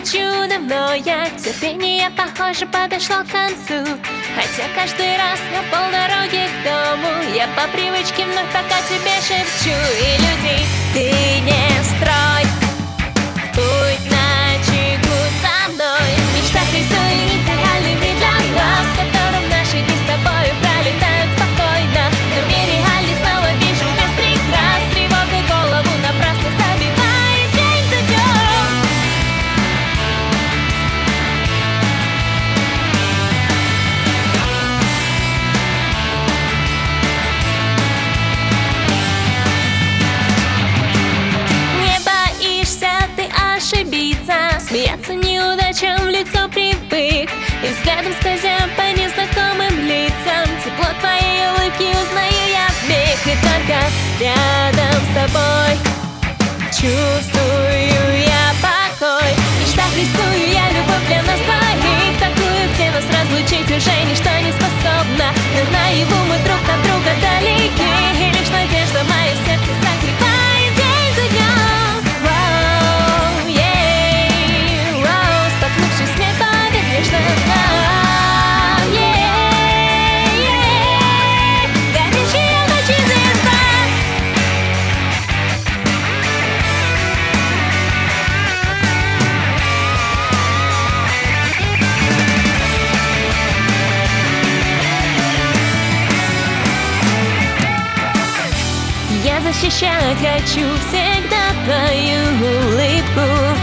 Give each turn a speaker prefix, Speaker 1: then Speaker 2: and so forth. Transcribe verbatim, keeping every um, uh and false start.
Speaker 1: хочу давно я. Терпение, похоже, подошло к концу. Хотя каждый раз на полдороге к дому я по привычке вновь пока тебе шепчу. Иллюзий ты не строй, путь начеку со мной. В мечтах рисую нить реальными для нас, в котором наши дни с тобою пролетают спокойно. В мире реальный снова вижу без прикрас. Тревога голову напрасно забивает день за днем. Не боишься ты ошибиться, смеяться неудачам в лицо привык. И взглядом скользя по незнакомым лицам, тепло твоей улыбки узнаю я вмиг. И только рядом с тобой чувствую я покой. В мечтах рисую я любовь для нас двоих, такую, где нас разлучить уже ничто не способно. Но наяву мы друг от друга далеки, и лишь надежда мое сердце согревает день за днем. Воу, ей, воу, споткнувшись с неба, вечно сам, ей, ей, горячие ночи звезда. Я защищать хочу всегда твою улыбку.